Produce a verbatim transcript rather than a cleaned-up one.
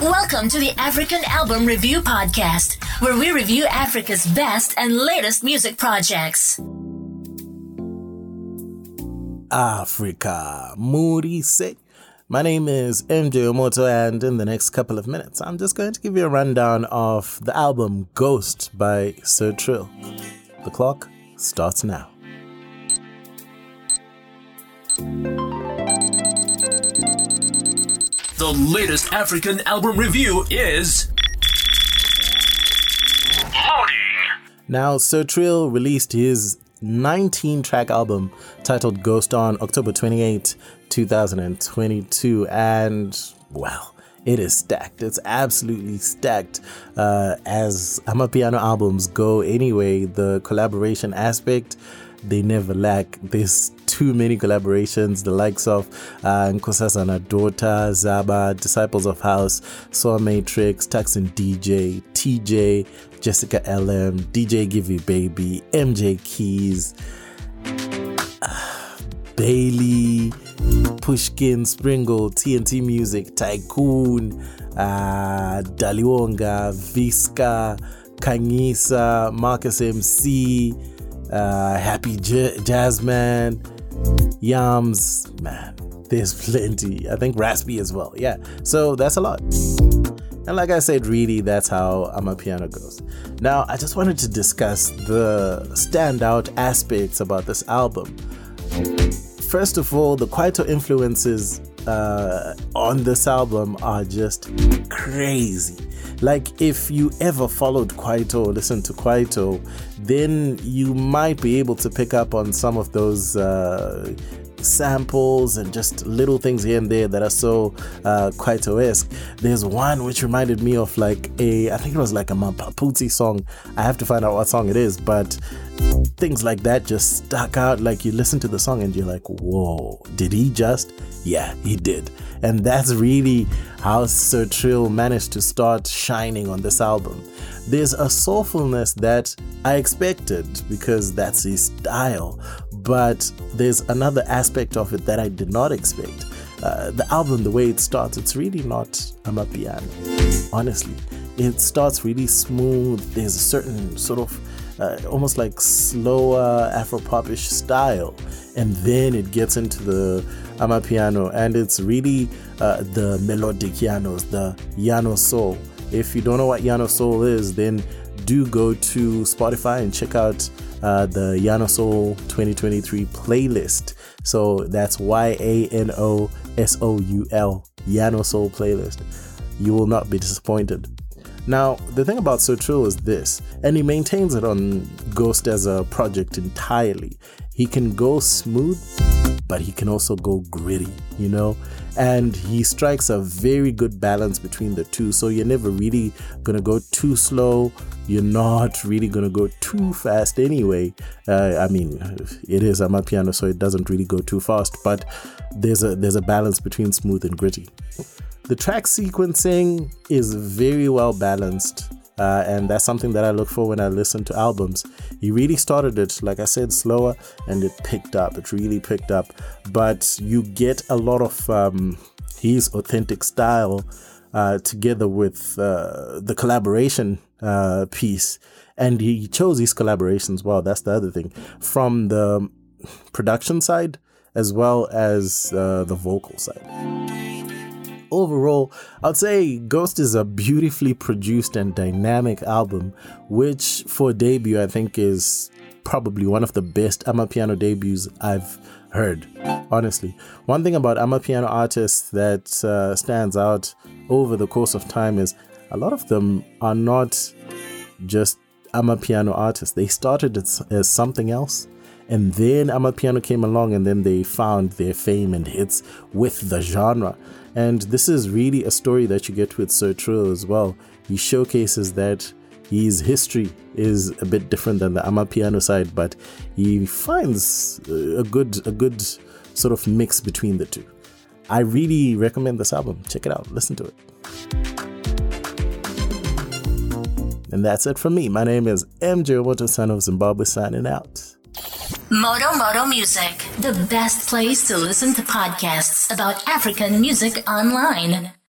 Welcome to the African Album Review Podcast, where we review Africa's best and latest music projects. Africa, Moody Say. My name is M J Omoto, and in the next couple of minutes, I'm just going to give you a rundown of the album Ghost by Sir Trill. The clock starts now. The latest African album review is Loading. Now, Sir Trill released his nineteen-track album titled Ghost on October twenty-eighth, twenty twenty-two, and, well, it is stacked. It's absolutely stacked. Uh, as Amapiano albums go anyway, the collaboration aspect, they never lack. There's too many collaborations, the likes of uh, Nkosazana Daughter, Zaba, Disciples of House, Soul Matrix, Taxon D J, T J, Jessica L M, D J Give You Baby, M J Keys, uh, Bailey, Pushkin, Springle, T N T Music, Tycoon, uh, Daliwonga, Visca, Kangisa, Marcus M C, uh, Happy J- Jazzman, Yams, man, there's plenty. I think Raspy as well. Yeah, so that's a lot. And like I said, really, that's how Amapiano goes. Now, I just wanted to discuss the standout aspects about this album. First of all, the Kwaito influences uh, on this album are just crazy. Like, if you ever followed Kwaito or listened to Kwaito, then you might be able to pick up on some of those uh, samples and just little things here and there that are so uh, Kwaito-esque. There's one which reminded me of like a, I think it was like a Mapaputi song. I have to find out what song it is, but things like that just stuck out. Like, you listen to the song and you're like, whoa, did he just? Yeah, he did. And that's really how Sir Trill managed to start shining on this album. There's a soulfulness that I expected because that's his style, but there's another aspect of it that I did not expect. Uh, the album, the way it starts, it's really not Amapiano. Honestly, it starts really smooth. There's a certain sort of Uh, almost like slower Afro-popish style, and then it gets into the Amapiano, and it's really uh, the melodic Yanos, the Yano Soul. If you don't know what Yano Soul is, then do go to Spotify and check out uh, the Yano Soul twenty twenty-three playlist. So that's Y A N O S O U L, Yano Soul playlist. You will not be disappointed. Now, the thing about Sir Trill is this, and he maintains it on Ghost as a project entirely. He can go smooth, but he can also go gritty, you know? And he strikes a very good balance between the two. So you're never really gonna go too slow. You're not really gonna go too fast anyway. Uh, I mean, it is Amapiano, so it doesn't really go too fast, but there's a there's a balance between smooth and gritty. The track sequencing is very well balanced, uh, and that's something that I look for when I listen to albums. He really started it, like I said, slower, and it picked up. It really picked up. But you get a lot of um, his authentic style uh, together with uh, the collaboration uh, piece. And he chose his collaborations well. That's the other thing. From the production side as well as uh, the vocal side. Overall, I'd say Ghost is a beautifully produced and dynamic album, which for a debut I think is probably one of the best Amapiano debuts I've heard, honestly. One thing about Amapiano artists that uh, stands out over the course of time is a lot of them are not just Amapiano artists. They started as, as something else, and then Amapiano came along, and then they found their fame and hits with the genre. And this is really a story that you get with Sir Trill as well. He showcases that his history is a bit different than the Amapiano side, but he finds a good, a good sort of mix between the two. I really recommend this album. Check it out. Listen to it. And that's it from me. My name is M J Omoto, son of Zimbabwe, signing out. Moto Moto Music, the best place to listen to podcasts about African music online.